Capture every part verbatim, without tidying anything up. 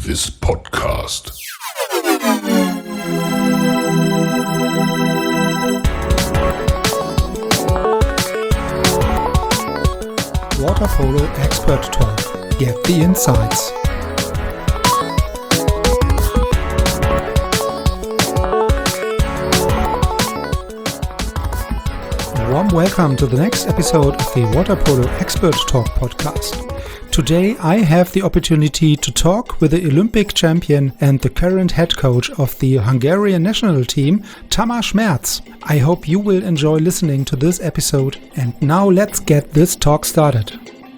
this podcast. Water Polo Expert Talk. Get the insights. Warm welcome to the next episode of the Water Polo Expert Talk podcast. Today I have the opportunity to talk with the Olympic champion and the current head coach of the Hungarian national team, Tamás Merz. I hope you will enjoy listening to this episode, and now let's get this talk started.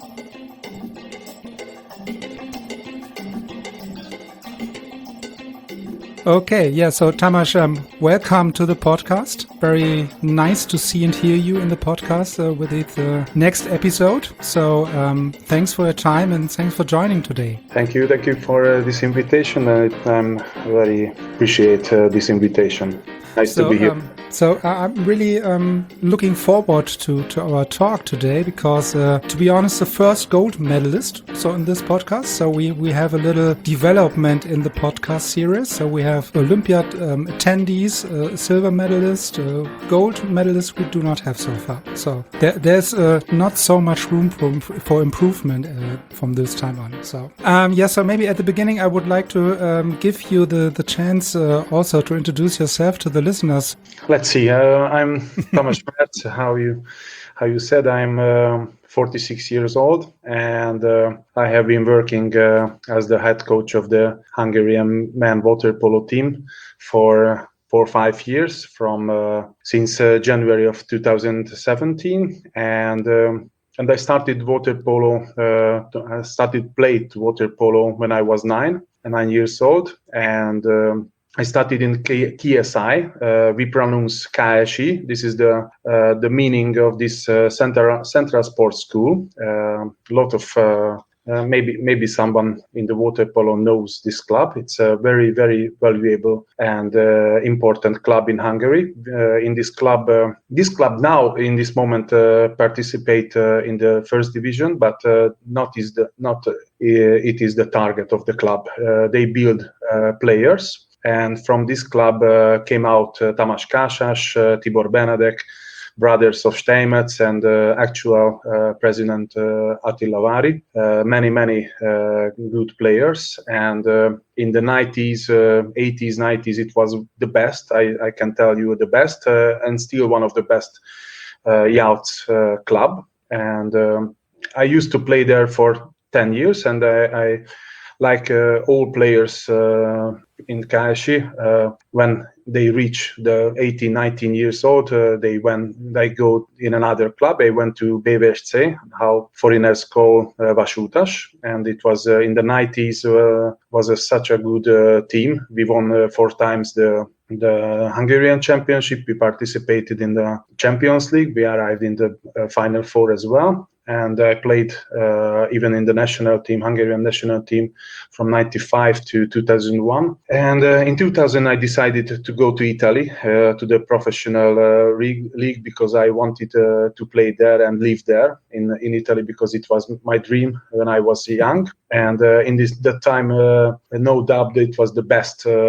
Okay, yeah, so Tamás, um, welcome to the podcast. Very nice to see and hear you in the podcast uh, with the uh, next episode. So um, thanks for your time and thanks for joining today. Thank you, thank you for uh, this invitation. Uh, I'm very appreciate uh, this invitation. Nice so, to be here. Um, so uh, I'm really um, looking forward to, to our talk today because, uh, to be honest, the first gold medalist so in this podcast. So we, we have a little development in the podcast series. So we have Olympiad um, attendees, uh, silver medalist, uh, gold medalist we do not have so far. So there, there's uh, not so much room for, for improvement uh, from this time on. So um, yeah, so maybe at the beginning I would like to um, give you the, the chance uh, also to introduce yourself to the listeners. Let's see. Uh, I'm Tamás Merz. How you, how you said, I'm uh, forty-six years old, and uh, I have been working uh, as the head coach of the Hungarian men water polo team for four or five years, from uh, since uh, January of two thousand seventeen, and um, and I started water polo. Uh, I started played water polo when I was nine, nine years old, and. Um, I started in K S I. Uh, we pronounce K S I. This is the uh, the meaning of this uh, Central Central Sports School. A uh, lot of uh, uh, maybe maybe someone in the water polo knows this club. It's a very very valuable and uh, important club in Hungary. Uh, in this club, uh, this club now in this moment uh, participate uh, in the first division, but uh, not is the not uh, it is the target of the club. Uh, they build uh, players. And from this club uh, came out uh, Tamás Kásás, uh, Tibor Benedek, brothers of Steinmetz, and uh, actual uh, president uh, Attila Vári. Uh, many, many uh, good players. And uh, in the nineties, uh, eighties, nineties, it was the best. I, I can tell you the best, uh, and still one of the best uh, youth uh, club. And um, I used to play there for ten years, and I. I Like uh, all players uh, in K S I, uh, when they reach the eighteen, nineteen years old, uh, they when they go in another club. They went to B V S C, how foreigners call uh, Vasútas, and it was uh, in the nineties. Uh, was a, such a good uh, team. We won uh, four times the the Hungarian championship. We participated in the Champions League. We arrived in the uh, final four as well. And I played uh, even in the national team, Hungarian national team, from ninety-five to two thousand one. And uh, in two thousand, I decided to go to Italy, uh, to the professional uh, league, because I wanted uh, to play there and live there in in Italy, because it was my dream when I was young. And uh, in this that time, uh, no doubt, it was the best uh,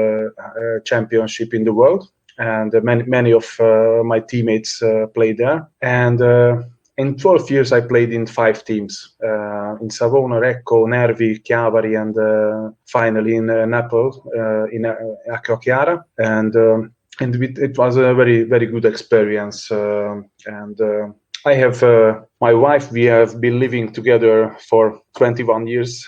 uh, championship in the world. And uh, many many of uh, my teammates uh, played there. And uh, In twelve years, I played in five teams, uh, in Savona, Recco, Nervi, Chiavari, and uh, finally in uh, Naples, uh, in uh, Acqua Chiara. And, um, and it, it was a very, very good experience. Uh, and uh, I have uh, my wife, we have been living together for twenty-one years.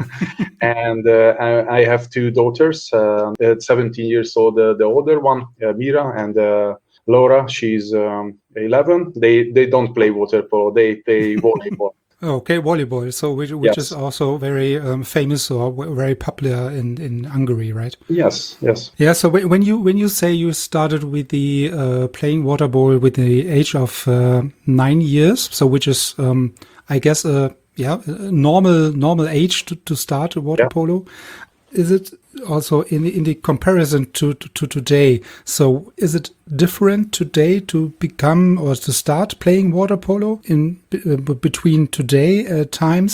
And uh, I, I have two daughters, uh, seventeen years old, uh, the older one, uh, Mira, and uh, Laura, she's um, eleven. They they don't play water polo. They play volleyball. Okay, volleyball. So which, which yes. is also very um, famous or w- very popular in, in Hungary, right? Yes, yes. Yeah. So w- when you when you say you started with the uh, playing water polo with the age of uh, nine years, so which is um, I guess a yeah a normal normal age to, to start water yeah. polo. Is it also in the, in the comparison to, to, to today? So is it different today to become or to start playing water polo in uh, between today uh, times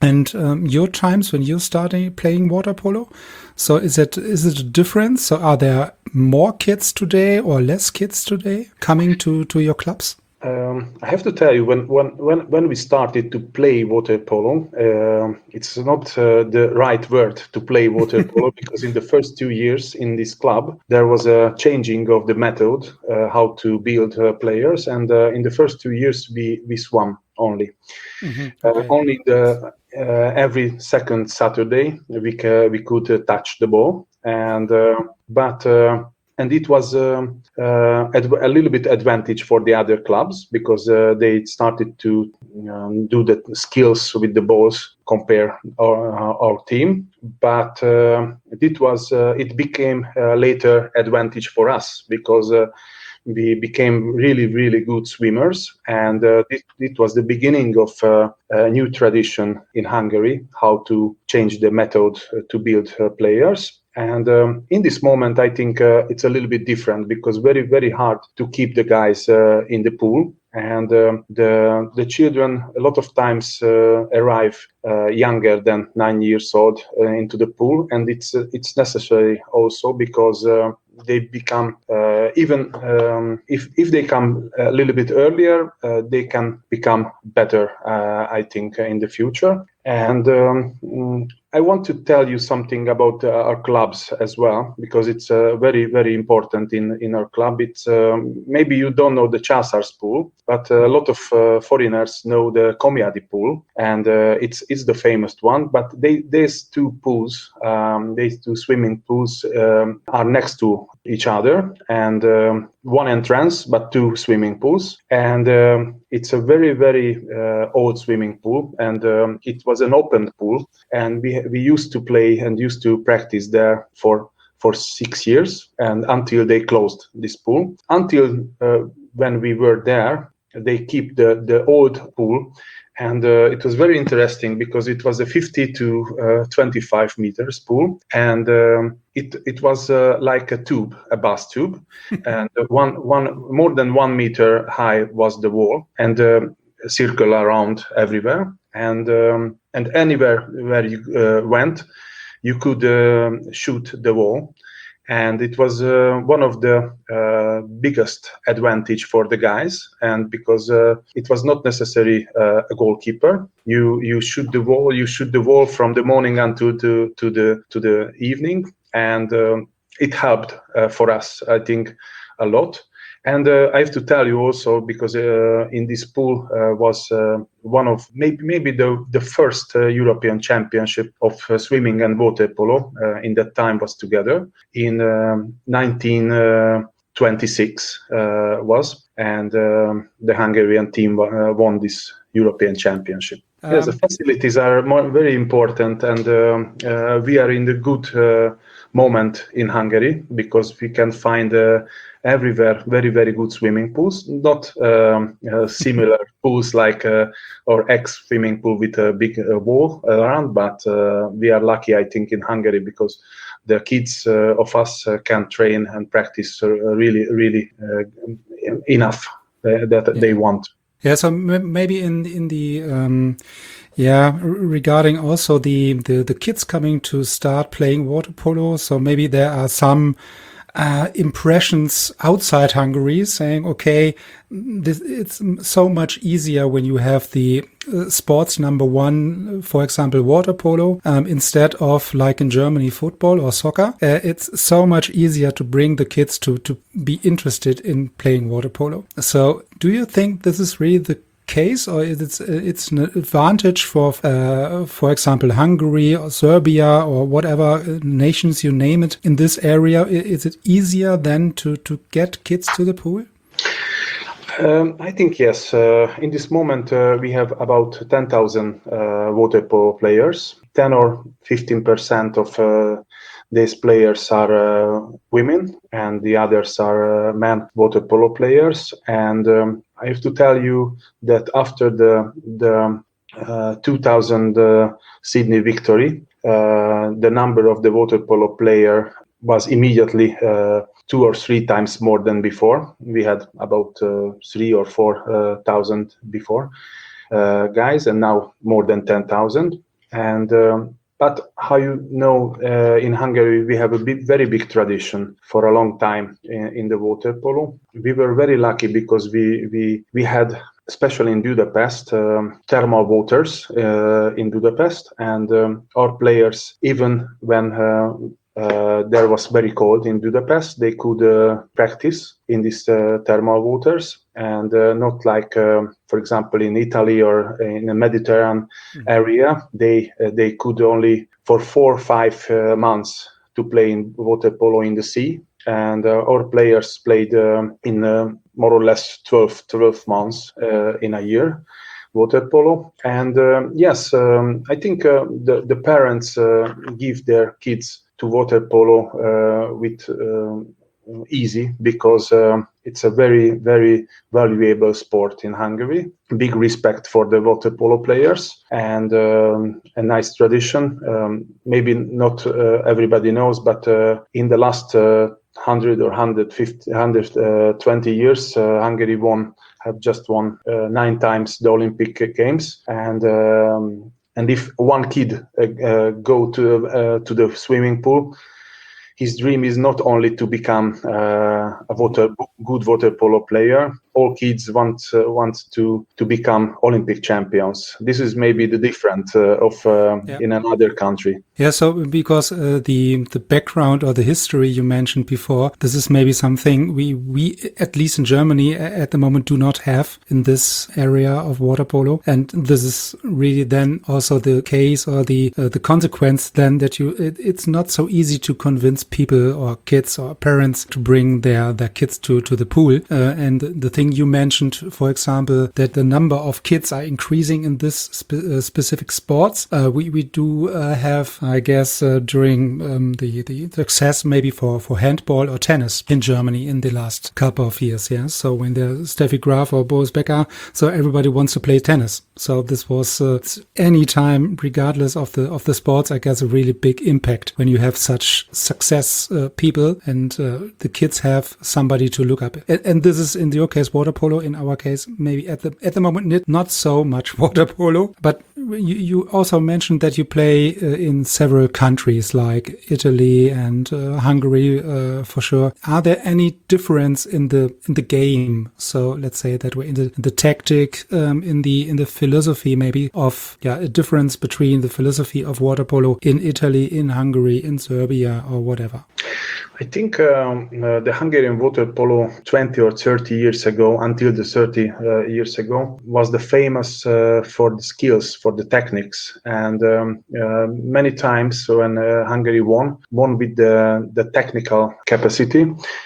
and um, your times when you started playing water polo. So is it is it a difference? So are there more kids today or less kids today coming to, to your clubs? Um, I have to tell you, when when when, when we started to play water polo, uh, it's not uh, the right word to play water polo because in the first two years in this club there was a changing of the method uh, how to build uh, players, and uh, in the first two years we we swam only. Mm-hmm. Okay. Uh, only the uh, every second Saturday we ca- we could uh, touch the ball, and uh, but. Uh, And it was um, uh, a little bit advantage for the other clubs because uh, they started to um, do the skills with the balls compare our, our team. But uh, it was uh, it became uh, later advantage for us because uh, we became really, really good swimmers. And uh, it, it was the beginning of uh, a new tradition in Hungary, how to change the method to build uh, players. And um, in this moment, I think uh, it's a little bit different because very, very hard to keep the guys uh, in the pool. And um, the the children a lot of times uh, arrive uh, younger than nine years old uh, into the pool, and it's uh, it's necessary also because uh, they become uh, even um, if if they come a little bit earlier, uh, they can become better. Uh, I think in the future. And um, I want to tell you something about uh, our clubs as well, because it's uh, very, very important in, in our club. It's um, maybe you don't know the Chasars pool, but a lot of uh, foreigners know the Komjadi pool, and uh, it's it's the famous one. But they, these two pools, um, these two swimming pools, um, are next to each other, and um, one entrance, but two swimming pools. And um, it's a very, very uh, old swimming pool, and um, it was an open pool, and we we used to play and used to practice there for for six years, and until they closed this pool. Until uh, when we were there, they keep the the old pool, and uh, it was very interesting because it was a fifty to twenty-five meters pool, and um, it it was uh, like a tube, a bus tube, and one one more than one meter high was the wall, and uh, circle around everywhere, and um, and anywhere where you uh, went, you could uh, shoot the wall. And it was uh, one of the uh, biggest advantage for the guys, and because uh, it was not necessary uh, a goalkeeper. You you shoot the wall, you shoot the wall from the morning until to to the to the evening, and um, it helped uh, for us, I think, a lot. And uh, I have to tell you also, because uh, in this pool uh, was uh, one of maybe maybe the the first uh, European Championship of uh, swimming and water polo uh, in that time was together in um, nineteen twenty-six uh, was, and um, the Hungarian team uh, won this European Championship. Um, yes, the facilities are more, very important, and um, uh, we are in the good uh, moment in Hungary because we can find uh, everywhere very, very good swimming pools, not um, uh, similar pools like uh, our ex-swimming pool with a big uh, wall around, but uh, we are lucky, I think, in Hungary because the kids uh, of us uh, can train and practice uh, really, really uh, enough uh, that yeah. they want. Yeah, so m- maybe in in the um, yeah regarding also the, the the kids coming to start playing water polo, so maybe there are some uh, impressions outside Hungary saying, okay, this, it's so much easier when you have the uh, sports number one, for example, water polo, um, instead of like in Germany, football or soccer. Uh, it's so much easier to bring the kids to, to be interested in playing water polo. So do you think this is really the case, or is it it's an advantage for, uh, for example, Hungary or Serbia or whatever nations you name it in this area? Is it easier then to, to get kids to the pool? Um, I think yes. Uh, in this moment, uh, we have about ten thousand uh, water polo players. ten or fifteen percent of uh, these players are uh, women, and the others are uh, men water polo players. And um, I have to tell you that after the the uh, two thousand uh, Sydney victory, uh, the number of the water polo player was immediately uh, two or three times more than before. We had about uh, three or four uh, thousand before uh, guys, and now more than ten thousand. And um, but how you know, uh, in Hungary we have a big, very big tradition for a long time in, in the water polo. We were very lucky because we we we had, especially in Budapest, um, thermal waters uh, in Budapest, and um, our players, even when uh, uh, there was very cold in Budapest, they could uh, practice in these uh, thermal waters, and uh, not like, um, for example, in Italy or in the Mediterranean mm-hmm. area, they uh, they could only for four or five uh, months to play in water polo in the sea. And uh, our players played uh, in uh, more or less twelve, twelve months uh, in a year, water polo. And um, yes, um, I think uh, the, the parents uh, give their kids to water polo uh, with uh, easy, because um, it's a very, very valuable sport in Hungary. Big respect for the water polo players, and um, a nice tradition. Um, maybe not uh, everybody knows, but uh, in the last uh, one hundred or one hundred fifty, one hundred twenty years, uh, Hungary won, have just won uh, nine times the Olympic Games. And um, and if one kid uh, uh, go to uh, to the swimming pool, his dream is not only to become uh, a water, good water polo player. All kids want uh, want to to become Olympic champions. This is maybe the difference uh, of uh, yeah. in another country. Yeah, so because uh, the the background or the history you mentioned before, this is maybe something we we at least in Germany at the moment do not have in this area of water polo, and this is really then also the case or the uh, the consequence then that you it, it's not so easy to convince people or kids or parents to bring their their kids to to the pool. Uh, and the thing you mentioned, for example, that the number of kids are increasing in this spe uh, specific sports. Uh, we we do uh, have, I guess, uh, during um, the the success maybe for for handball or tennis in Germany in the last couple of years. Yeah, so when there's Steffi Graf or Boris Becker, so everybody wants to play tennis. So this was uh, any time, regardless of the of the sports, I guess, a really big impact when you have such success uh, people and uh, the kids have somebody to look up. And, and this is in your case water polo. In our case, maybe at the at the moment not so much water polo. But you, you also mentioned that you play uh, in several countries like Italy and uh, Hungary uh, for sure. Are there any difference in the in the game? So let's say that we're in the, in the tactic, um, in the in the philosophy maybe of yeah a difference between the philosophy of water polo in Italy, in Hungary, in Serbia, or whatever. I think um, uh, the Hungarian water polo twenty or thirty years ago, until the thirty uh, years ago, was the famous uh, for the skills, for the techniques. And um, uh, many times when uh, Hungary won, won with the, the technical capacity.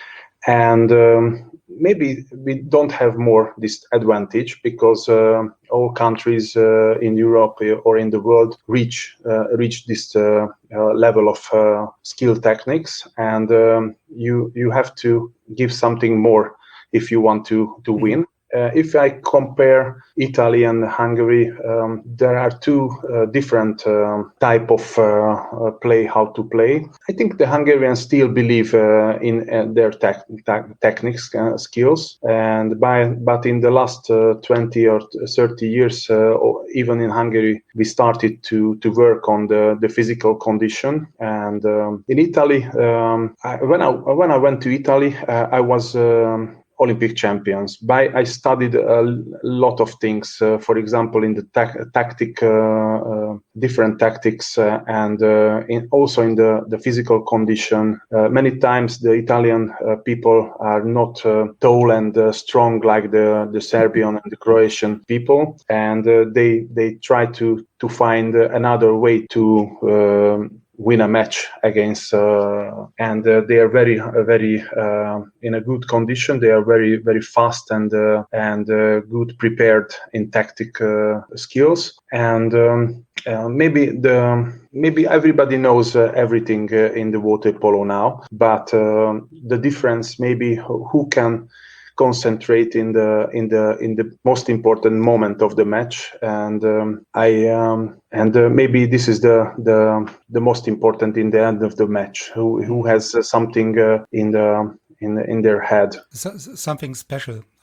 And um, maybe we don't have more this advantage because uh, all countries uh, in Europe or in the world reach uh, reach this uh, uh, level of uh, skill techniques, and um, you you have to give something more if you want to to win. Uh, if I compare Italy and Hungary, um, there are two uh, different um, type of uh, uh, play, how to play. I think the Hungarians still believe uh, in uh, their tech, tech, techniques, uh, skills, and by but in the last uh, twenty or thirty years, uh, even in Hungary, we started to to work on the, the physical condition. And um, in Italy, um, I, when I when I went to Italy, uh, I was. Um, Olympic champions. By I studied a lot of things. Uh, for example, in the ta tactic, uh, uh, different tactics, uh, and uh, in, also in the the physical condition. Uh, many times the Italian uh, people are not uh, tall and uh, strong like the the Serbian and the Croatian people, and uh, they they try to to find uh, another way to. Uh, win a match against uh, and uh, they are very uh, very uh, in a good condition. They are very very fast and uh, and uh, good prepared in tactic uh, skills, and um, uh, maybe the maybe everybody knows uh, everything uh, in the water polo now, but uh, the difference maybe who can concentrate in the in the in the most important moment of the match. And um, I um, and uh, maybe this is the the the most important in the end of the match, who who has uh, something uh, in the in in their head, so, something special,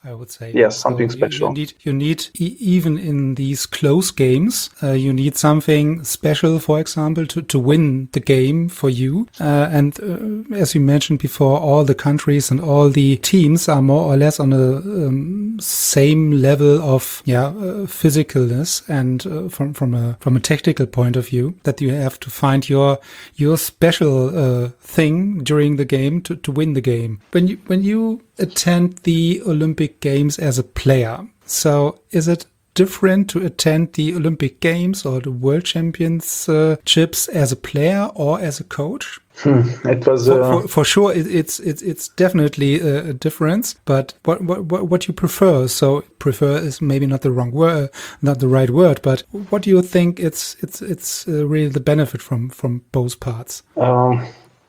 I would say. Yes, So something you, special. you need, you need e- even in these close games, uh, you need something special, for example, to, to win the game for you. Uh, and uh, as you mentioned before, all the countries and all the teams are more or less on a um, same level of yeah uh, physicalness and uh, from from a from a technical point of view, that you have to find your your special uh, thing during the game to, to win the game. When you when you attend the Olympic Games as a player, so is it different to attend the Olympic Games or the World Championships as a player or as a coach? Hmm, it was For, uh, for, for sure, it, it's it's it's definitely a, a difference. But what what what what you prefer? So prefer is maybe not the wrong word, not the right word. But what do you think? It's it's it's uh, really the benefit from from both parts. um,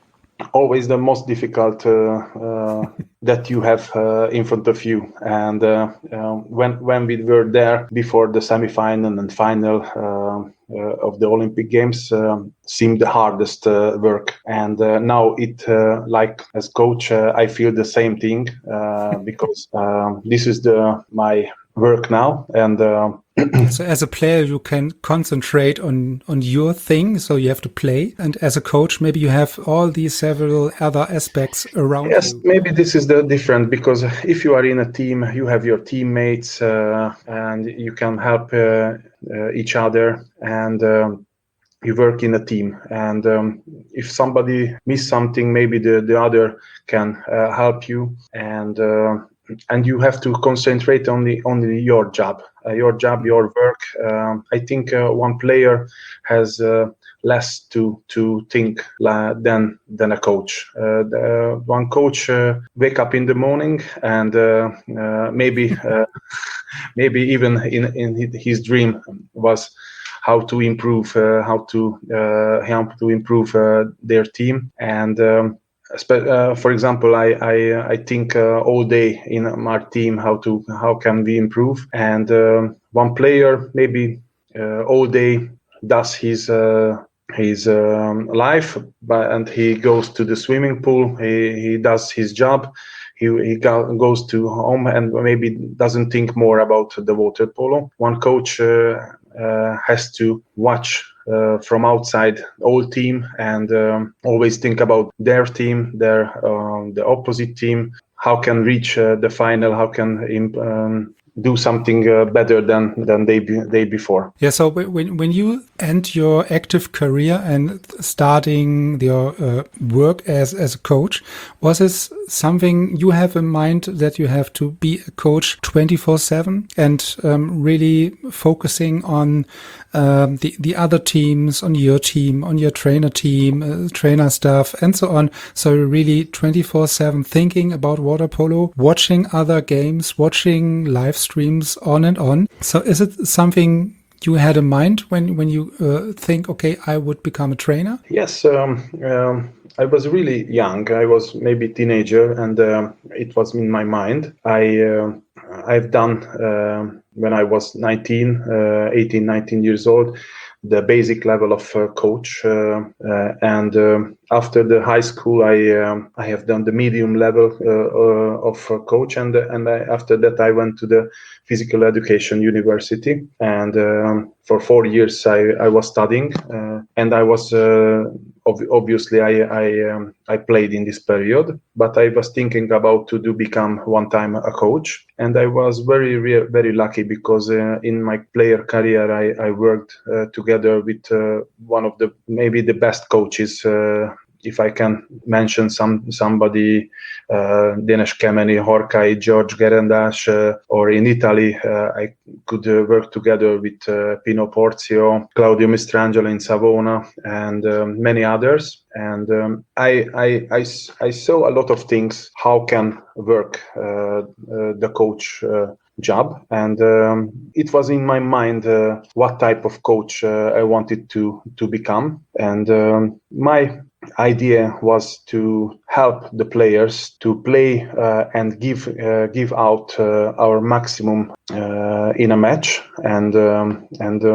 always the most difficult uh, uh, that you have uh, in front of you. And uh, uh, when when we were there before the semi-final and final uh, uh, of the Olympic Games, um, seemed the hardest uh, work. And uh, now it, uh, like as coach, uh, I feel the same thing uh, because uh, this is the my work now. And uh, So as a player, you can concentrate on, on your thing. So you have to play. And as a coach, maybe you have all these several other aspects around yes, you. maybe this is the different, because if you are in a team, you have your teammates uh, and you can help uh, uh, each other, and um, you work in a team. And um, if somebody miss something, maybe the, the other can uh, help you. And uh, and you have to concentrate on the on the, your job, uh, your job, your work. Um, I think uh, one player has uh, less to to think uh, than than a coach. Uh, the, one coach uh, wake up in the morning and uh, uh, maybe uh, maybe even in in his dream was how to improve, uh, how to uh, help to improve uh, their team. And um, uh, for example, I I, I think uh, all day in our team how to how can we improve. And um, one player maybe uh, all day does his uh, his um, life, but and he goes to the swimming pool. He he does his job. He, he go, goes to home and maybe doesn't think more about the water polo. One coach uh, uh, has to watch uh, from outside all team and um, always think about their team, their um, the opposite team. How can reach uh, the final? How can um, do something uh, better than than they be, they before? Yeah. So when when you end your active career and starting your uh, work as as a coach, was this something you have in mind, that you have to be a coach twenty-four seven and um, really focusing on um, the the other teams, on your team, on your trainer team, uh, trainer staff, and so on? So really twenty-four seven thinking about water polo, watching other games, watching live streams, on and on. So is it something you had in mind when when you uh, think, okay, I would become a trainer? Yes, um, um, I was really young. I was maybe teenager, and uh, it was in my mind. I uh, I've done uh, when I was nineteen, uh, eighteen, nineteen years old, the basic level of uh, coach, uh, uh, and um, after the high school, I um, I have done the medium level uh, uh, of uh, coach, and and I, after that I went to the physical education university, and um, for four years I, I was studying, uh, and I was uh, ob- obviously I I, um, I played in this period, but I was thinking about to do become one time a coach, and I was very re- very lucky because uh, in my player career I I worked uh, together with uh, one of the maybe the best coaches. Uh, if I can mention some somebody, uh, Dénes Kemeny, Horkai, George Gerendás, uh, or in Italy, uh, I could uh, work together with uh, Pino Porzio, Claudio Mistrangelo in Savona, and um, many others. And um, I, I, I, I saw a lot of things how can work uh, uh, the coach uh, job, and um, it was in my mind uh, what type of coach uh, I wanted to to become. And um, my idea was to help the players to play uh, and give uh, give out uh, our maximum uh, in a match. And um, and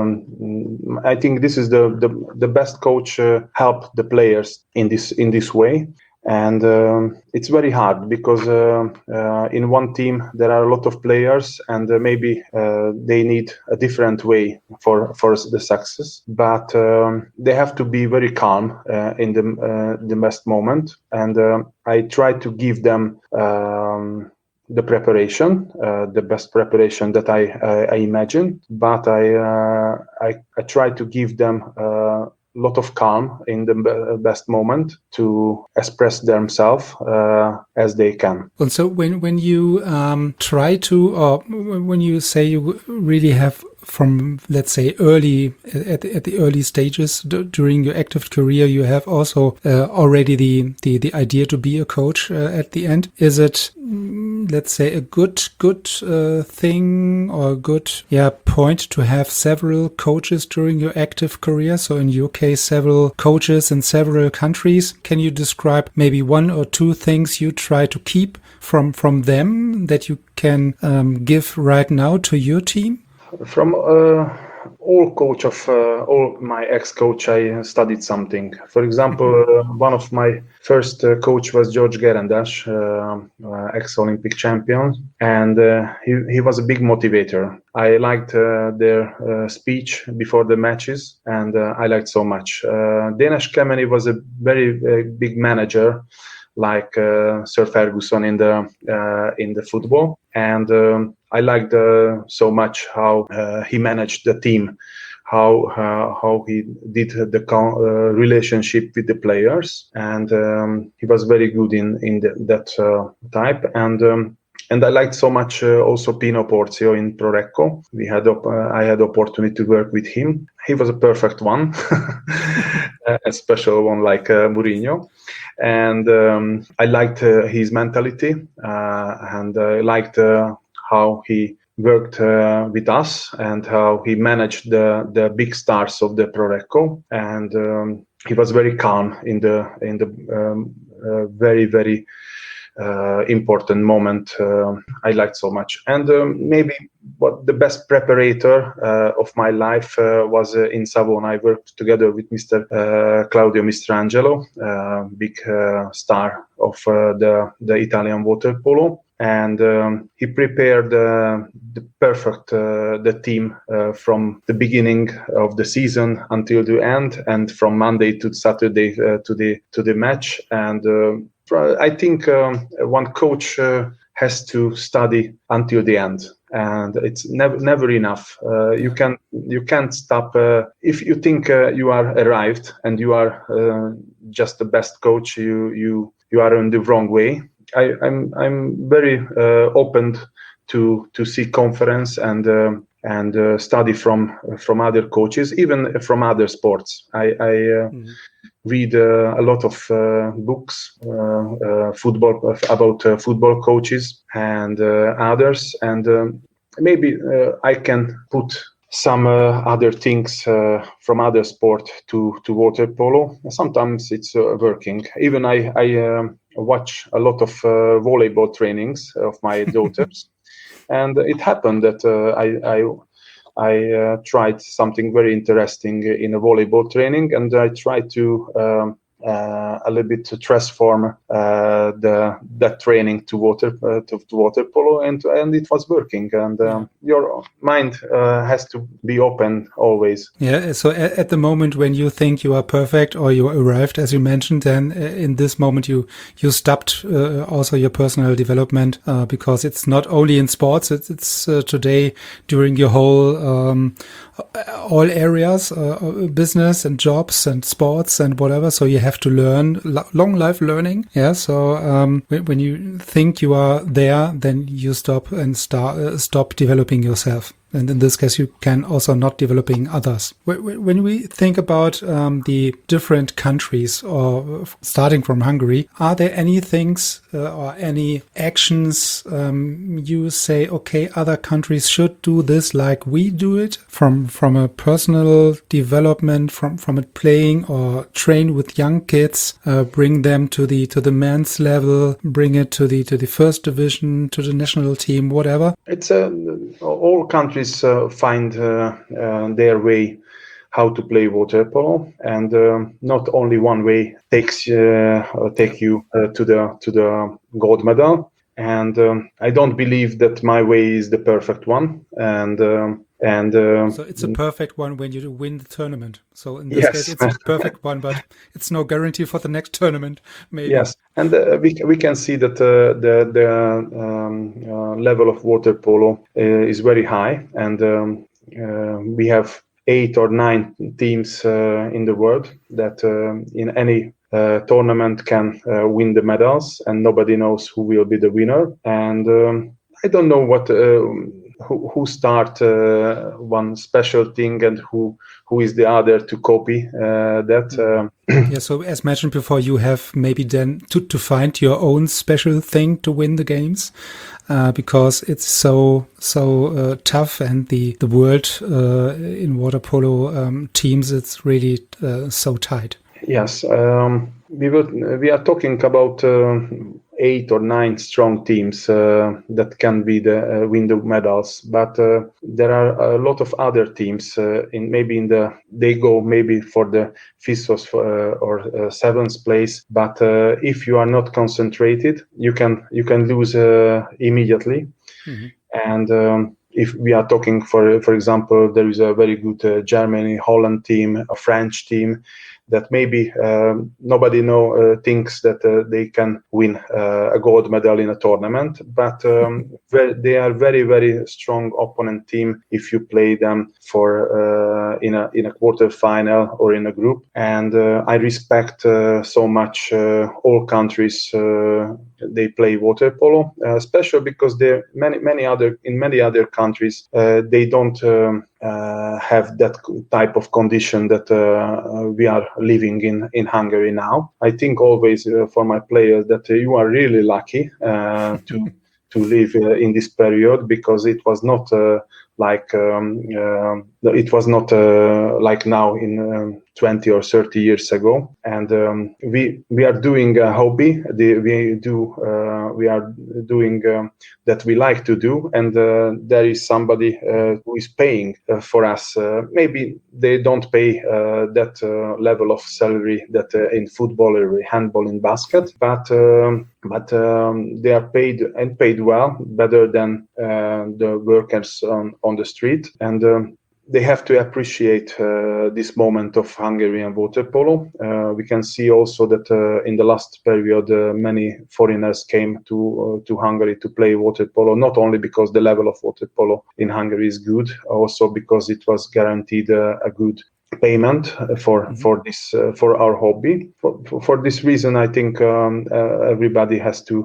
um, I think this is the the, the best coach uh, help the players in this in this way. And um, it's very hard because uh, uh, in one team there are a lot of players, and uh, maybe uh, they need a different way for for the success. But um, they have to be very calm uh, in the uh, the best moment, and uh, I try to give them Um, the preparation, uh, the best preparation that I I, I imagine, but I, uh, I I try to give them a lot of calm in the best moment to express themselves uh, as they can. And so when when you um, try to, or when you say you really have from, let's say, early at the, at the early stages d- during your active career, you have also uh, already the, the the idea to be a coach uh, at the end. Is it, mm, let's say, a good good uh, thing or a good yeah point to have several coaches during your active career? So in your case, several coaches in several countries. Can you describe maybe one or two things you try to keep from from them that you can um, give right now to your team? From uh, all coach of uh, all my ex-coach, I studied something. For example, uh, one of my first uh, coach was George Gerendas, uh, uh, ex-Olympic champion, and uh, he, he was a big motivator. I liked uh, their uh, speech before the matches, and uh, I liked so much. Uh, Dénes Kemeny was a very uh, big manager, like uh, Sir Ferguson in the uh, in the football, and um, I liked uh, so much how uh, he managed the team, how uh, how he did the co- uh, relationship with the players, and um, he was very good in in the, that uh, type. And um, and I liked so much uh, also Pino Porzio in Prorecco. We had op- uh, I had opportunity to work with him. He was a perfect one, a special one like uh, Mourinho. And um, I liked uh, his mentality, uh, and I liked uh, how he worked uh, with us and how he managed the the big stars of the Prorecco. And um, he was very calm in the in the um, uh, very very uh, important moment. Uh, I liked so much. And um, maybe what the best preparator uh, of my life uh, was uh, in Savona. I worked together with Mister Uh, Claudio Mistrangelo, uh, big uh, star of uh, the, the Italian water polo. And um, he prepared uh, the perfect uh, the team uh, from the beginning of the season until the end, and from Monday to Saturday uh, to the to the match. And uh, I think um, one coach uh, has to study until the end, and it's never never enough. Uh, you can you can't stop uh, if you think uh, you are arrived and you are uh, just the best coach. You you you are in the wrong way. I, I'm I'm very uh, open to to see conference and uh, and uh, study from from other coaches, even from other sports. I, I uh, mm-hmm. read uh, a lot of uh, books uh, uh, football about uh, football coaches and uh, others, and um, maybe uh, I can put some uh, other things uh, from other sport to to water polo. Sometimes it's uh, working. Even I I um, watch a lot of uh, volleyball trainings of my daughters, and it happened that uh, I I I uh, tried something very interesting in a volleyball training, and I tried to um, uh, a little bit to transform uh, the that training to water uh, to, to water polo, and and it was working. And um, yeah. Your mind uh, has to be open always. Yeah. So at, at the moment when you think you are perfect or you arrived, as you mentioned, then in this moment you you stopped uh, also your personal development uh, because it's not only in sports. It's, it's uh, today during your whole um, all areas, uh, business and jobs and sports and whatever. So you have to learn long life learning. Yeah. So um, when, when you think you are there, then you stop and start uh, stop developing yourself. And in this case, you can also not developing others. When we think about um, the different countries, or starting from Hungary, are there any things uh, or any actions um, you say, okay, other countries should do this like we do it, from from a personal development, from from it playing or train with young kids, uh, bring them to the to the men's level, bring it to the to the first division, to the national team, whatever? It's uh, all countries uh, find uh, uh, their way how to play water polo, and um, not only one way takes uh, take you uh, to the to the gold medal. And um, I don't believe that my way is the perfect one. And um, and uh, So it's a perfect one when you win the tournament. So in this yes, case, it's a perfect one, but it's no guarantee for the next tournament, maybe. yes, and uh, we we can see that uh, the the um, uh, level of water polo uh, is very high, and um, uh, we have eight or nine teams uh, in the world that uh, in any uh, tournament can uh, win the medals, and nobody knows who will be the winner. And um, I don't know what. Uh, Who, who start uh, one special thing and who who is the other to copy uh, that. Uh, yeah, so as mentioned before, you have maybe then to, to find your own special thing to win the games uh, because it's so so uh, tough, and the the world uh, in water polo um, teams, it's really uh, so tight. Yes, um, we were, we are talking about uh, eight or nine strong teams uh, that can be the uh, win the medals, but uh, there are a lot of other teams uh, in maybe in the they go maybe for the fifth or, uh, or uh, seventh place, but uh, if you are not concentrated, you can you can lose uh, immediately. Mm-hmm. And um, if we are talking for for example, there is a very good uh, Germany, Holland team, a French team that maybe um, nobody know uh, thinks that uh, they can win uh, a gold medal in a tournament, but um, very, they are very very strong opponent team if you play them for uh, in a in a quarter final or in a group. And uh, I respect uh, so much uh, all countries uh, they play water polo, uh, especially because there many many other in many other countries uh, they don't. Um, Uh, have that type of condition that uh, we are living in in Hungary now. I think always uh, for my players that uh, you are really lucky uh, to to live uh, in this period, because it was not uh, like um, uh, it was not uh, like now in um, twenty or thirty years ago. And um, we we are doing a hobby. The, we do uh, we are doing um, that we like to do, and uh, there is somebody uh, who is paying uh, for us. Uh, maybe they don't pay uh, that uh, level of salary that uh, in football or handball, in basket, but um, but um, they are paid and paid well, better than uh, the workers on, on the street. And um, they have to appreciate uh, this moment of Hungarian water polo. Uh, we can see also that uh, in the last period, uh, many foreigners came to uh, to Hungary to play water polo, not only because the level of water polo in Hungary is good, also because it was guaranteed uh, a good payment for mm-hmm. for this uh, for our hobby. For, for, for this reason, I think um, uh, everybody has to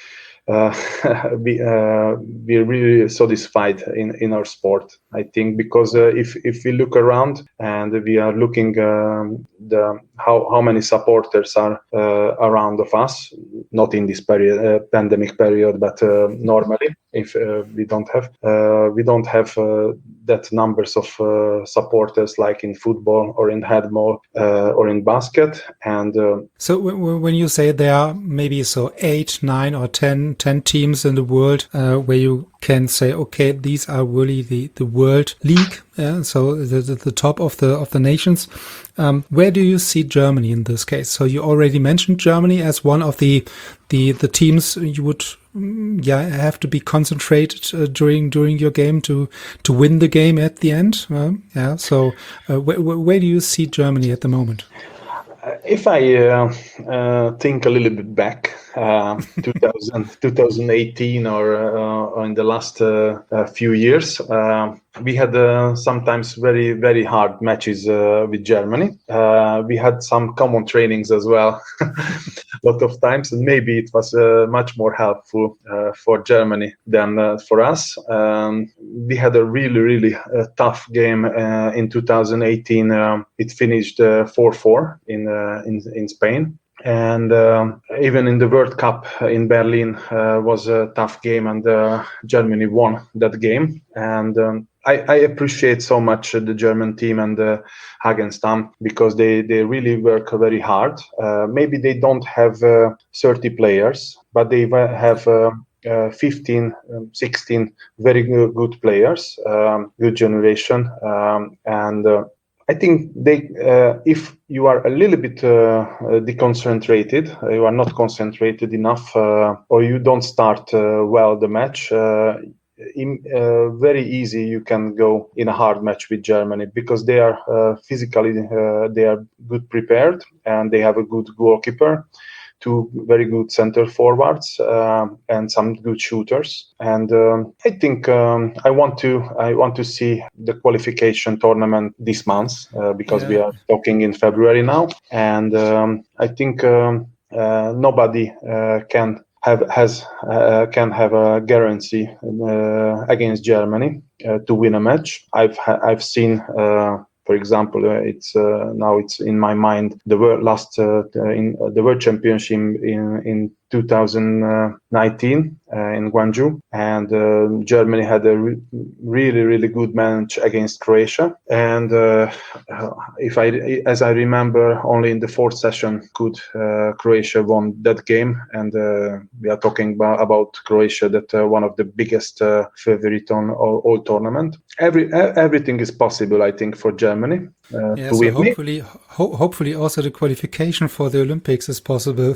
Uh, be uh, be really satisfied in, in our sport, I think, because uh, if if we look around and we are looking um, the how how many supporters are uh, around of us, not in this period uh, pandemic period, but uh, normally, if uh, we don't have uh, we don't have uh, that numbers of uh, supporters like in football or in handball uh, or in basket. And uh, so w- when you say there are maybe so eight, nine, or ten, ten teams in the world uh, where you can say, okay, these are really the the world league, yeah? So the, the the top of the of the nations. Um, where do you see Germany in this case? So you already mentioned Germany as one of the the the teams you would yeah have to be concentrated uh, during during your game to to win the game at the end. Uh, yeah. So uh, wh- wh- where do you see Germany at the moment? If I uh, uh, think a little bit back, uh, two thousand, twenty eighteen, or, uh, or in the last uh, uh, few years, uh, we had uh, sometimes very, very hard matches uh, with Germany. Uh, we had some common trainings as well, a lot of times, and maybe it was uh, much more helpful uh, for Germany than uh, for us. Um, we had a really, really uh, tough game uh, in two thousand eighteen. Um, it finished uh, four four in, uh, in in Spain. And um, even in the World Cup in Berlin uh, was a tough game, and uh, Germany won that game. And um, I, I appreciate so much the German team and uh, Hagenstam, because they, they really work very hard. Uh, maybe they don't have uh, thirty players, but they have uh, uh, fifteen, sixteen very good players, um, good generation. Um, and uh, I think they, uh, if you are a little bit uh, deconcentrated, you are not concentrated enough, uh, or you don't start uh, well the match. Uh, in, uh, very easy you can go in a hard match with Germany because they are uh, physically uh, they are good prepared and they have a good goalkeeper, two very good center forwards, uh, and some good shooters. And um, I think um, I want to I want to see the qualification tournament this month uh, because yeah. we are talking in February now, and um, I think um, uh, nobody uh, can have has uh, can have a guarantee uh, against Germany uh, to win a match. I've ha- I've seen. Uh, For example, uh, it's uh, now it's in my mind the world last uh, in uh, the World Championship in in two thousand nineteen uh, in Gwangju, and uh, Germany had a re- really really good match against Croatia. And uh, if I, as I remember, only in the fourth session could uh, Croatia won that game. And uh, we are talking about, about Croatia, that uh, one of the biggest uh, favorite on all, all tournament. Every everything is possible, I think, for Germany. Uh, yeah, to so win hopefully, ho- hopefully, also the qualification for the Olympics is possible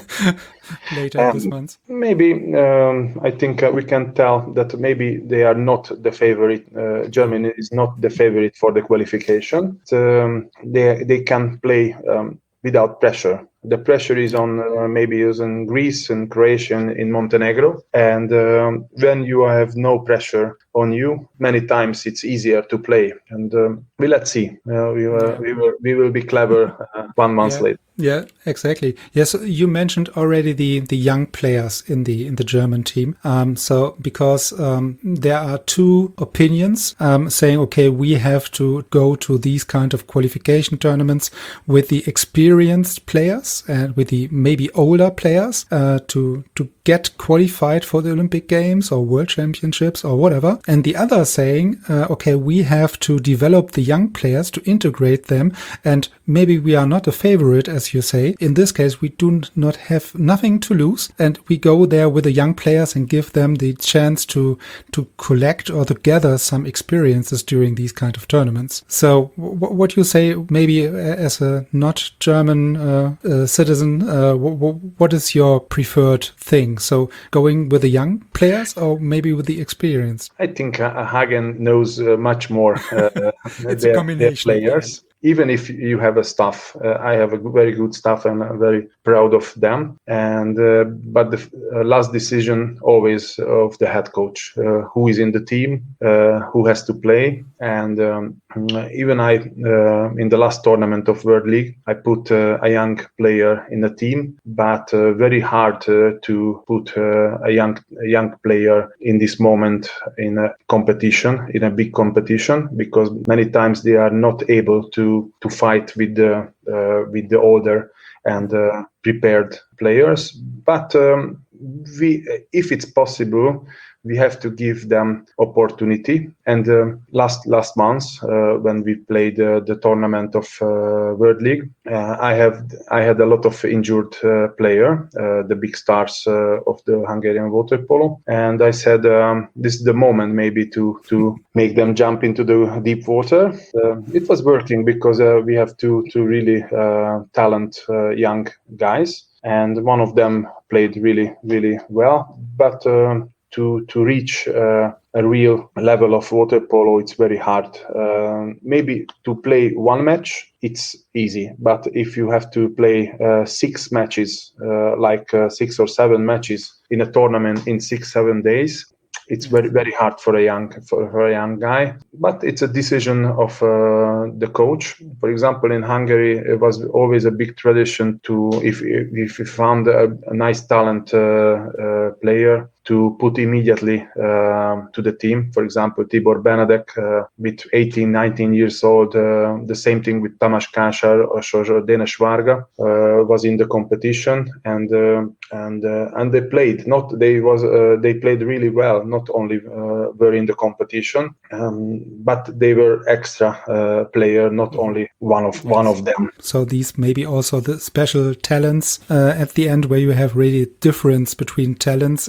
later um, this month. Maybe um, I think uh, we can tell that maybe they are not the favorite. Uh, Germany is not the favorite for the qualification. Um, they they can play um, without pressure. The pressure is on uh, maybe is in Greece and Croatia and in Montenegro. And um, when you have no pressure on you, many times it's easier to play. And um, we let's see. Uh, we, uh, yeah. we, will, we will be clever uh, one month yeah. later. Yeah, exactly. Yes, you mentioned already the, the young players in the in the German team. Um, so because um, there are two opinions um, saying, okay, we have to go to these kind of qualification tournaments with the experienced players and with the maybe older players uh, to to get qualified for the Olympic Games or World Championships or whatever. And the other saying, uh, okay, we have to develop the young players to integrate them, and maybe we are not a favorite, as you say. In this case, we do not have nothing to lose, and we go there with the young players and give them the chance to to collect or to gather some experiences during these kind of tournaments. So w- what you say, maybe as a not German uh, uh, citizen, uh, w- w- what is your preferred thing? So going with the young players or maybe with the experienced? I think uh, Hagen knows uh, much more uh, it's their, a combination their players. Even if you have a staff, uh, I have a very good staff and I'm very proud of them. And uh, but the uh, last decision always of the head coach, uh, who is in the team, uh, who has to play. And um, even I, uh, in the last tournament of World League, I put uh, a young player in the team, but uh, very hard uh, to put uh, a young a young player in this moment in a competition, in a big competition, because many times they are not able to to fight with the uh, with the older and uh, prepared players. But um, we, if it's possible, we have to give them opportunity. And uh, last last month, uh, when we played uh, the tournament of uh, World League, uh, I have I had a lot of injured uh, player, uh, the big stars uh, of the Hungarian water polo, and I said um, this is the moment maybe to to make them jump into the deep water. Uh, it was working because uh, we have two two really uh, talent uh, young guys, and one of them played really really well, but. Um, To, to reach uh, a real level of water polo, it's very hard. Uh, maybe to play one match, it's easy. But if you have to play uh, six matches, uh, like uh, six or seven matches in a tournament in six, seven days, it's very, very hard for a young for, for a young guy. But it's a decision of uh, the coach. For example, in Hungary, it was always a big tradition to, if if you found a, a nice talent uh, uh, player, to put immediately uh, to the team. For example, Tibor Benedek, uh, with eighteen, nineteen years old. Uh, the same thing with Tamás Kásár or Dénes Varga uh, was in the competition, and uh, and uh, and they played. Not they was uh, they played really well. Not only uh, were in the competition, um, but they were extra uh, player. Not only one of one of them. So these maybe also the special talents uh, at the end, where you have really difference between talents and top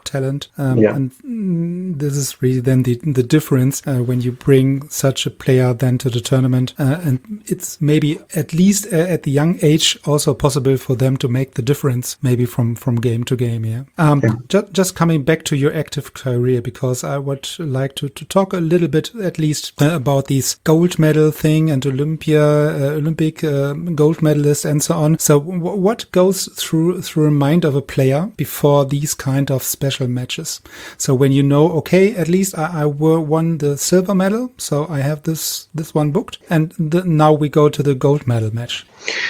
talent. Um, Yeah. And mm, this is really then the, the difference uh, when you bring such a player then to the tournament. Uh, and it's maybe at least uh, at the young age also possible for them to make the difference maybe from, from game to game. Yeah. Um, Yeah. ju- just coming back to your active career, because I would like to, to talk a little bit at least uh, about these gold medal thing and Olympia, uh, Olympic uh, gold medalists and so on. So w- what goes through through a mind of a player before these kind of special matches? So when you know, okay, at least I, I won the silver medal, so I have this this one booked, and the, now we go to the gold medal match.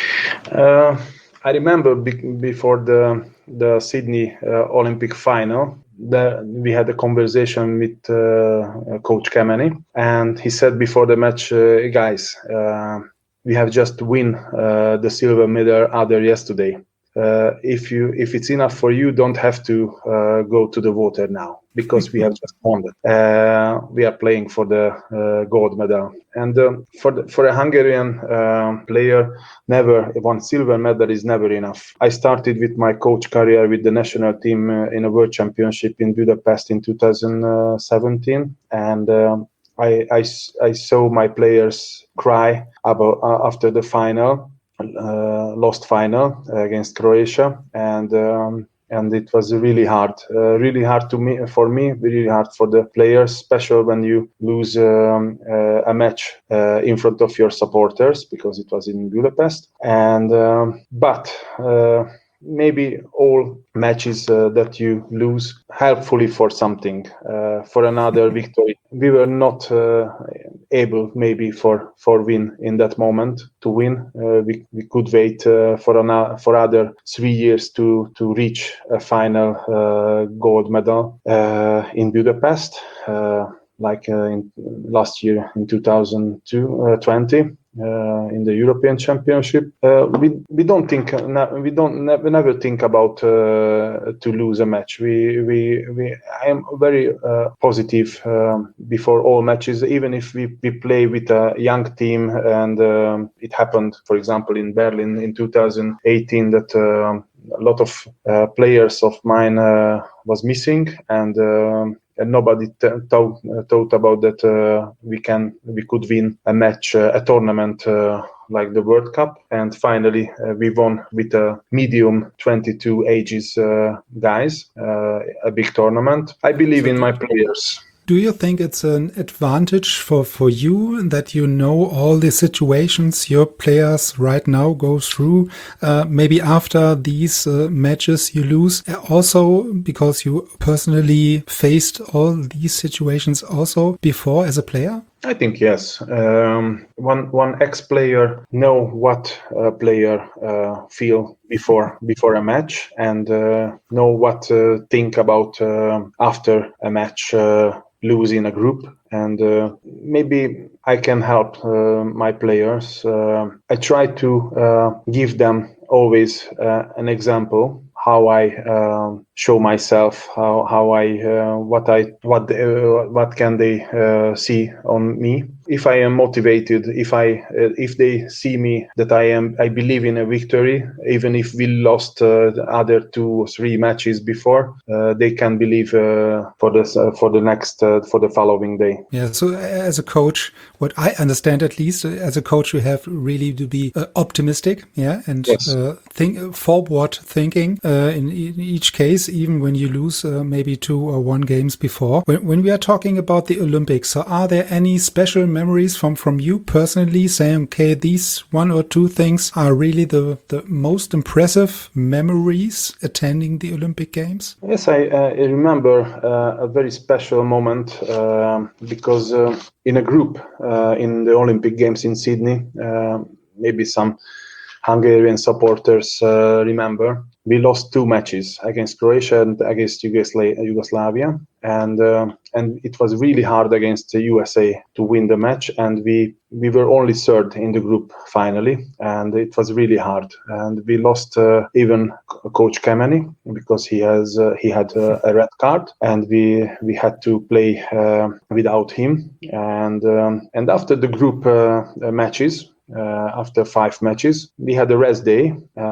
Uh, I remember be- before the the Sydney uh, Olympic final, the, we had a conversation with uh, Coach Kameny, and he said before the match, uh, guys, uh, we have just win uh, the silver medal other yesterday. Uh, if you if it's enough for you, don't have to uh, go to the water now, because we have just won it. Uh, we are playing for the uh, gold medal, and um, for the, for a Hungarian uh, player, never one silver medal is never enough. I started with my coach career with the national team uh, in a World Championship in Budapest in two thousand seventeen, and um, I, I I saw my players cry about uh, after the final. Uh, lost final against Croatia, and um, and it was really hard, uh, really hard to me for me, really hard for the players, especially when you lose um, uh, a match uh, in front of your supporters, because it was in Budapest. And um, but. Uh, maybe all matches uh, that you lose helpfully for something, uh, for another victory. We were not uh, able maybe for for win in that moment to win. Uh, we, we could wait uh, for an, for other three years to to reach a final uh, gold medal uh, in Budapest, uh, like uh, in last year in two thousand twenty. Uh, in the European Championship, uh, we we don't think we don't never, never think about uh, to lose a match. We we we I am very uh, positive um, before all matches, even if we, we play with a young team. And um, it happened, for example, in Berlin in two thousand eighteen that. Um, a lot of uh, players of mine uh, was missing, and um, and nobody t- thought, uh, thought about that uh, we can we could win a match, uh, a tournament uh, like the World Cup. And finally uh, we won with a medium twenty-two ages uh, guys, uh, a big tournament. I believe So in my players. do you think it's an advantage for, for you that you know all the situations your players right now go through, uh, maybe after these uh, matches you lose? Also, because you personally faced all these situations also before as a player? I think yes. Um, one one ex-player know what a player uh, feel before before a match, and uh, know what uh, think about uh, after a match. Uh, lose in a group, and uh, maybe I can help uh, my players. Uh, I try to uh, give them always uh, an example how I uh, show myself, how how I uh, what I what uh, what can they uh, see on me. If I am motivated, if I uh, if they see me that I am I believe in a victory, even if we lost uh, the other two or three matches before, uh, they can believe uh, for this uh, for the next uh, for the following day. Yeah. So as a coach, what I understand at least, as a coach, you have really to be uh, optimistic, yeah, and Yes. uh, think forward thinking uh, in, in each case, even when you lose uh, maybe two or one games before. When, when we are talking about the Olympics, so are there any special memories from from you personally saying, okay, these one or two things are really the the most impressive memories attending the Olympic Games? Yes, I, uh, I remember uh, a very special moment uh, because uh, in a group uh, in the Olympic Games in Sydney, uh, maybe some Hungarian supporters uh, remember, we lost two matches against Croatia and against Yugosla- Yugoslavia, and uh, and it was really hard against the U S A to win the match, and we we were only third in the group finally, and it was really hard, and we lost uh, even Coach Kameny because he has uh, he had uh, a red card, and we we had to play uh, without him, and um, and after the group uh, matches. Uh, after five matches, we had a rest day uh,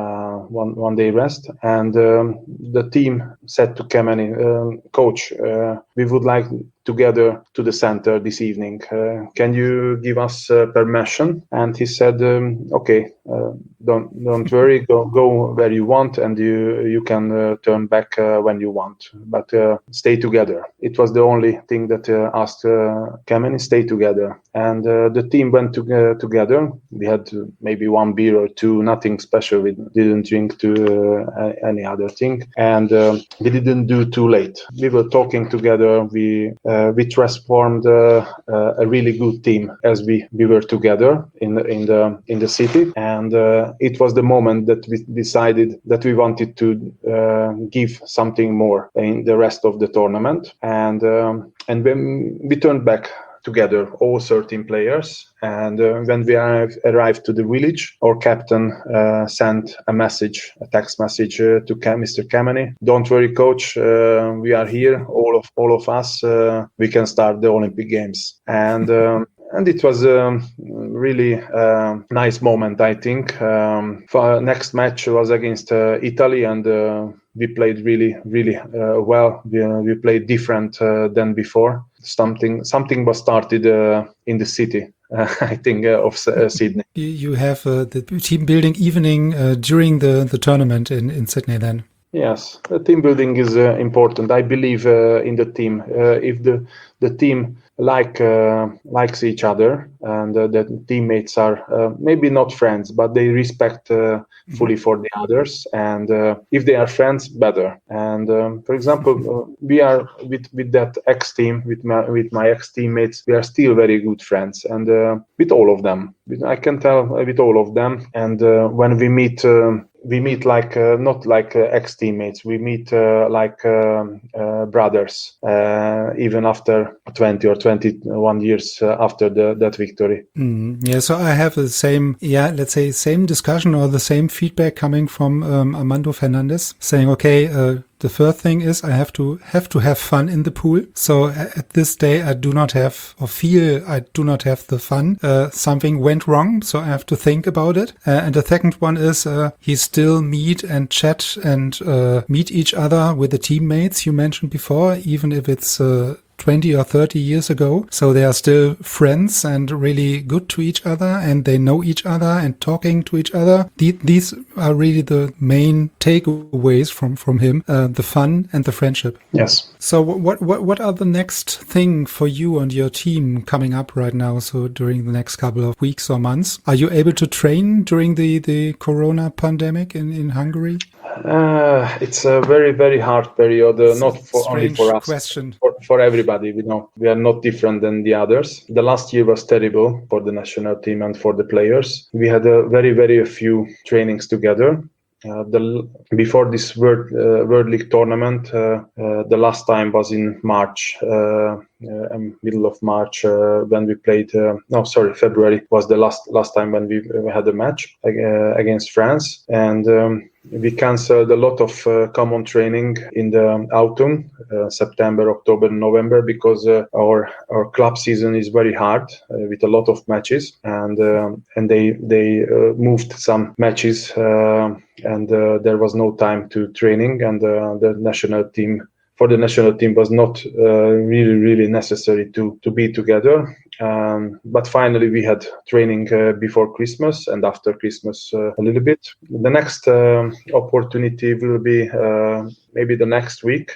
one one day rest, and um, the team said to Kemeny, um, coach, uh, we would like together to the center this evening. Uh, can you give us uh, permission? And he said, um, okay, uh, don't don't worry, go go where you want, and you you can uh, turn back uh, when you want, but uh, stay together. It was the only thing that uh, asked uh, Kemeny, stay together, and uh, the team went to, uh, together. We had uh, maybe one beer or two, nothing special. We didn't drink to uh, any other thing, and uh, we didn't do too late. We were talking together. We uh, we transformed uh, uh, a really good team as we, we were together in the, in the in the city, and uh, it was the moment that we decided that we wanted to uh, give something more in the rest of the tournament, and um, and when we turned back together, all thirteen players. And uh, when we arrived, arrived to the village, our captain uh, sent a message, a text message uh, to Cam- Mister Kemeny. Don't worry, coach, uh, we are here, all of all of us. Uh, we can start the Olympic Games. And um, and it was a really uh, nice moment, I think. Um, for next match was against uh, Italy, and uh, we played really, really uh, well. We, uh, we played different uh, than before. Something, something was started uh, in the city. Uh, I think uh, of uh, Sydney. You, you have uh, the team building evening uh, during the, the tournament in, in Sydney then. Yes, the team building is uh, important. I believe uh, in the team. Uh, if the the team like uh, likes each other, and uh, the teammates are uh, maybe not friends, but they respect uh, fully mm-hmm. for the others. And uh, if they are friends, better. And um, for example, uh, we are with with that ex team, with my with my ex teammates, we are still very good friends, and uh, with all of them, I can tell with all of them. And uh, when we meet. Um, We meet like uh, not like uh, ex-teammates. We meet uh, like um, uh, brothers, uh, even after twenty or twenty-one years uh, after the, that victory. Mm, yeah, so I have the same, yeah, let's say same discussion or the same feedback coming from um, Armando Fernandez, saying, okay, uh, the first thing is I have to have to have fun in the pool. So at this day, I do not have or feel I do not have the fun. Uh, something went wrong, so I have to think about it. Uh, and the second one is uh, he still meet and chat and uh, meet each other with the teammates you mentioned before, even if it's uh, twenty or thirty years ago. So they are still friends and really good to each other, and they know each other and talking to each other. The, these are really the main takeaways from, from him, uh, the fun and the friendship. Yes. So what, what, what are the next thing for you and your team coming up right now? So during the next couple of weeks or months, are you able to train during the, the Corona pandemic in, in Hungary? Uh, it's a very, very hard period, uh, not for only for us, question. For, for everybody. You know, we are not different than the others. The last year was terrible for the national team and for the players. We had a very, very few trainings together. Uh, the before this World uh, World League tournament, uh, uh, the last time was in March, uh, uh, middle of March, uh, when we played. Uh, no, sorry, February was the last last time when we, we had a match uh, against France, and um, we cancelled a lot of uh, common training in the autumn, uh, September, October, November, because uh, our our club season is very hard uh, with a lot of matches, and um, and they they uh, moved some matches. Uh, and uh, there was no time to training, and uh, the national team for the national team was not uh, really really necessary to to be together. Um, but finally we had training uh, before Christmas and after Christmas uh, a little bit. The next uh, opportunity will be uh, maybe the next week.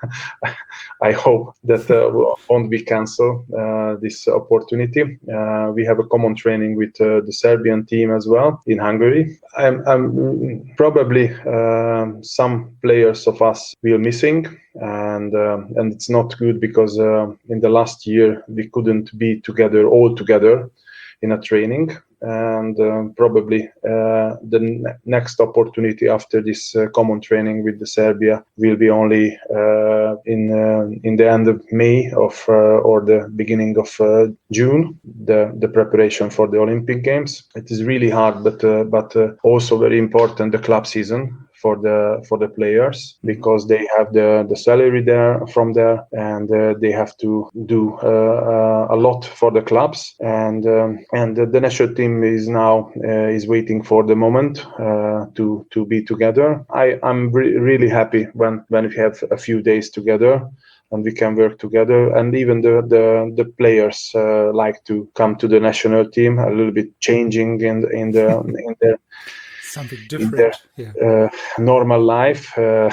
I hope that uh, won't be cancelled, uh, this opportunity. Uh, we have a common training with uh, the Serbian team as well in Hungary. I'm, I'm probably uh, some players of us will missing, and uh, and it's not good because uh, in the last year we couldn't be together all together in a training. And uh, probably uh, the n- next opportunity after this uh, common training with the Serbia will be only uh, in uh, in the end of May of uh, or the beginning of uh, June. The the preparation for the Olympic Games. It is really hard, but uh, but uh, also very important. The club season for the for the players, because they have the the salary there from there, and uh, they have to do uh, uh, a lot for the clubs, and um, and the, the national team is now uh, is waiting for the moment uh, to to be together. I I'm re- really happy when when we have a few days together and we can work together. And even the the, the players uh, like to come to the national team, a little bit changing in in the in their something in different. their Yeah. uh, normal life. Uh,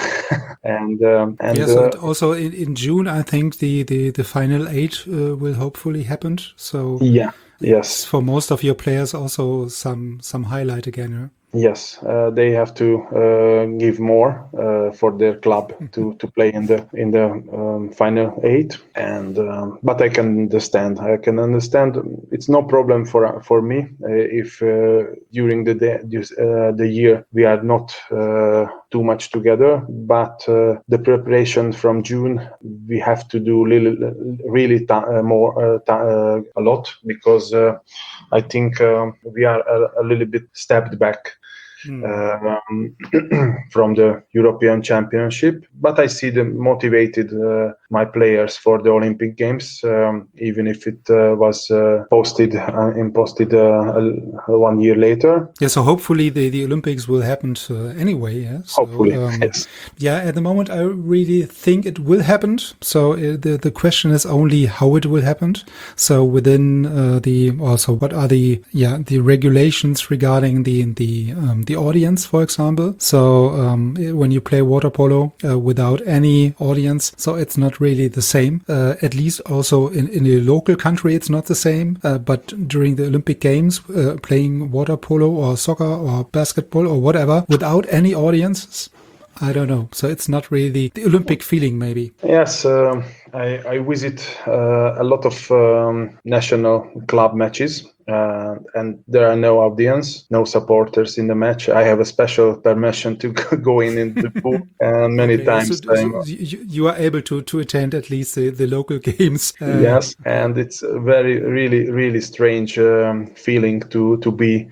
and um, and Yeah, so uh, it also in, in June, I think the the the final eight uh, will hopefully happen. So yeah, it's yes. for most of your players also some some highlight again. Yeah? Yes, uh, they have to uh, give more uh, for their club to, to play in the in the um, final eight, and um, but I can understand. I can understand. It's no problem for for me uh, if uh, during the day, uh, the year we are not uh, too much together. But uh, the preparation from June, we have to do really really ta- uh, more uh, ta- uh, a lot, because uh, I think um, we are a, a little bit stepped back. Mm. Um, from the European Championship, but I see them motivated uh, my players for the Olympic Games, um, even if it uh, was uh, posted uh, imposted uh, one year later. Yeah, so hopefully the, the Olympics will happen uh, anyway. Yeah, so, hopefully, um, yes. Yeah, at the moment I really think it will happen. So uh, the the question is only how it will happen. So within uh, the also what are the yeah the regulations regarding the the um, the audience, for example. So um, when you play water polo uh, without any audience, so it's not really the same. Uh, at least also in in a local country, it's not the same. Uh, but during the Olympic Games, uh, playing water polo or soccer or basketball or whatever without any audiences, I don't know. So it's not really the, the Olympic feeling, maybe. Yes, uh, I, I visit uh, a lot of um, national club matches, uh, and there are no audience, no supporters in the match. I have a special permission to go in in the pool, and many okay, times. So, so you, you are able to, to attend at least the, the local games. Uh, yes, and it's a very, really, really strange um, feeling to to be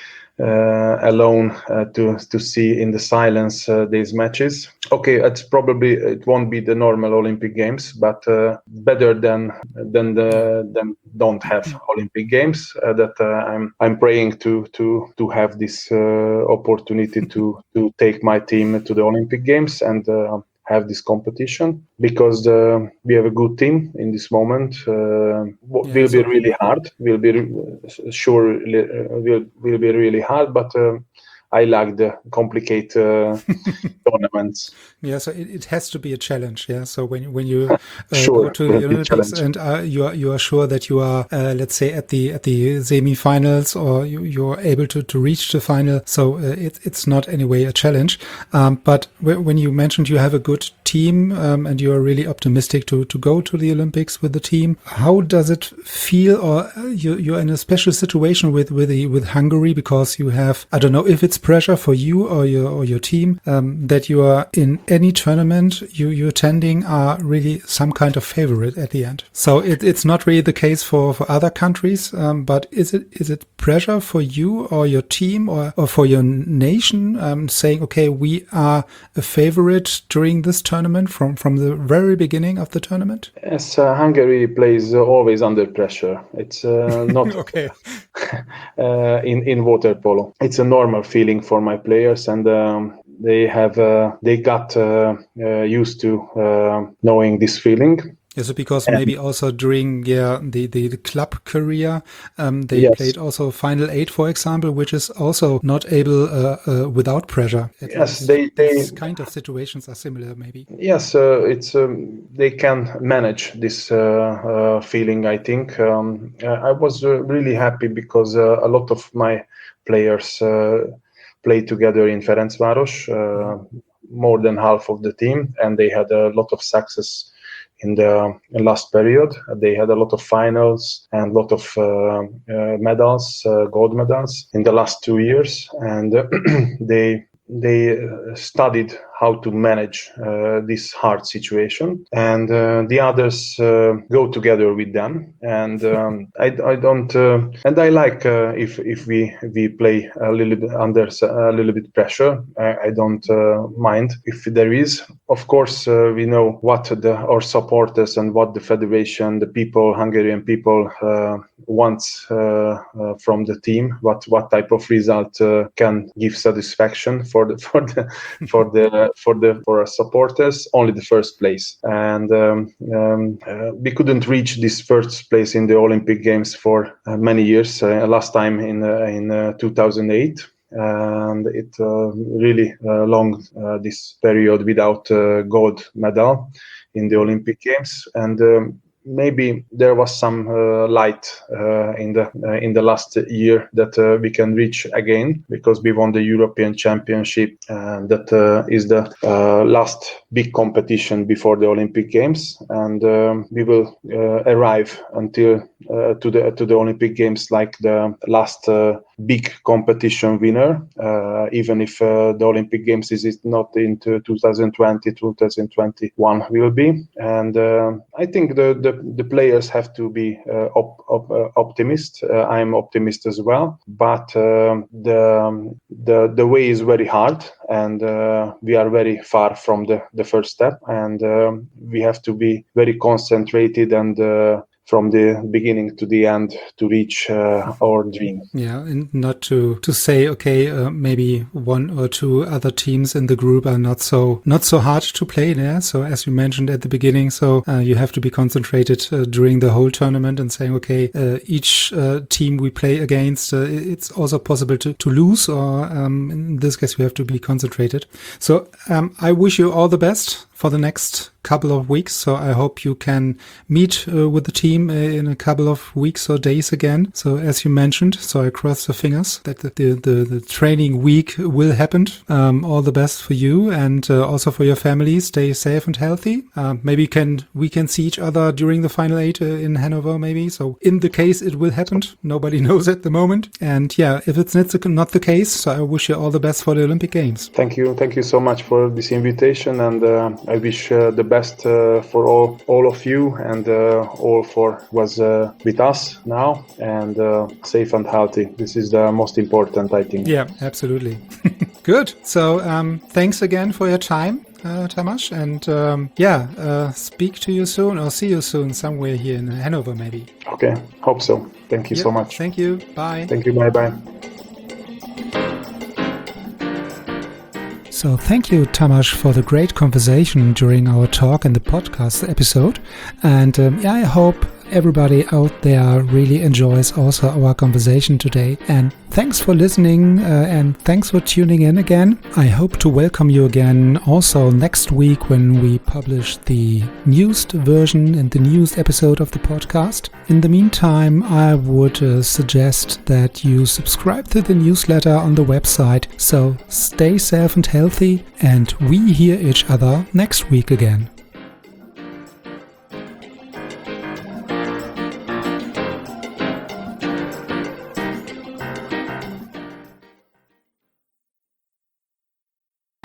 Uh, alone uh, to to see in the silence uh, these matches. Okay, it's probably it won't be the normal Olympic Games, but uh, better than than the than don't have Olympic Games. Uh, that uh, I'm I'm praying to to to have this uh, opportunity to to take my team to the Olympic Games and uh, have this competition, because uh, we have a good team in this moment. Uh, yeah, will so be really hard. Will be re- sure uh, will will be really hard, but uh, I like the complicated uh, tournaments. Yeah, so it, it has to be a challenge. Yeah, so when when you uh, sure, go to the Olympics and uh, you are you are sure that you are uh, let's say at the at the semi-finals, or you you are able to, to reach the final, so uh, it, it's not anyway a challenge. Um, but w- when you mentioned you have a good team um, and you are really optimistic to to go to the Olympics with the team, how does it feel? Or you you're in a special situation with with the, with Hungary, because you have, I don't know if it's pressure for you or your or your team um, that you are in any tournament you you're attending are really some kind of favorite at the end. So it, it's not really the case for for other countries. Um, but is it is it pressure for you or your team or or for your nation um, saying, okay, we are a favorite during this tournament from from the very beginning of the tournament? Yes, uh, Hungary plays uh, always under pressure. It's uh, not okay. uh, in in water polo. It's a normal feeling for my players, and um, they have uh, they got uh, uh, used to uh, knowing this feeling. Yeah, so because and maybe also during yeah the, the, the club career, um, they yes. played also Final Eight, for example, which is also not able uh, uh, without pressure. At yes, least. they, they these kind of situations are similar, maybe. Yes, uh, it's um, they can manage this uh, uh, feeling. I think um, I was uh, really happy because uh, a lot of my players uh, played together in Ferencváros, uh, mm-hmm. more than half of the team, and they had a lot of success in the last period. They had a lot of finals and a lot of uh, uh, medals, uh, gold medals in the last two years, and uh, they. they uh, studied how to manage uh, this hard situation, and uh, the others uh, go together with them. And um, I, I don't, uh, and I like uh, if if we we play a little bit under a little bit pressure. I, I don't uh, mind if there is. Of course, uh, we know what the our supporters and what the federation, the people, Hungarian people uh, wants uh, uh, from the team. What what type of result uh, can give satisfaction for the for the for the for the for our supporters? Only the first place, and um, um, uh, we couldn't reach this first place in the Olympic Games for uh, many years. Uh, last time in uh, in uh, two thousand eight. And it uh, really uh, long uh, this period without uh, gold medal in the Olympic Games, and um, maybe there was some uh, light uh, in the uh, in the last year that uh, we can reach again, because we won the European Championship, and that uh, is the uh, last big competition before the Olympic Games, and um, we will uh, arrive until uh, to the to the Olympic Games like the last uh, big competition winner, uh, even if uh, the Olympic Games is not into two thousand twenty, two thousand twenty-one will be. And uh, I think the, the the players have to be uh, op, op, uh, optimist. Uh, I'm optimist as well, but uh, the the the way is very hard, and uh, we are very far from the the first step, and um, we have to be very concentrated and uh, from the beginning to the end to reach uh, our dream. Yeah, and not to to say, okay, uh, maybe one or two other teams in the group are not so not so hard to play there. So as you mentioned at the beginning, so uh, you have to be concentrated uh, during the whole tournament and saying, okay, uh, each uh, team we play against, uh, it's also possible to, to lose, or um, in this case, we have to be concentrated. So um, I wish you all the best for the next couple of weeks. So I hope you can meet uh, with the team uh, in a couple of weeks or days again. So as you mentioned, so I cross the fingers that the the, the, the training week will happen. Um, all the best for you, and uh, also for your family. Stay safe and healthy. Uh, maybe can we can see each other during the final eight uh, in Hanover, maybe. So in the case it will happen, nobody knows at the moment. And yeah, if it's not the, not the case, so I wish you all the best for the Olympic Games. Thank you. Thank you so much for this invitation, and uh, I wish uh, the best uh, for all all of you, and uh, all for was uh, with us now, and uh, safe and healthy. This is the most important, I think. Yeah, absolutely. Good. So um, thanks again for your time, uh, Tamas, and um, yeah, uh, speak to you soon, or see you soon somewhere here in Hanover, maybe. Okay, hope so. Thank you yep. so much. Thank you. Bye. Thank you. Bye bye. So thank you, Tamas, for the great conversation during our talk in the podcast episode. And um, yeah, I hope everybody out there really enjoys also our conversation today. And thanks for listening uh, and thanks for tuning in again. I hope to welcome you again also next week when we publish the newest version and the newest episode of the podcast. In the meantime, I would uh, suggest that you subscribe to the newsletter on the website. So stay safe and healthy, and we hear each other next week again.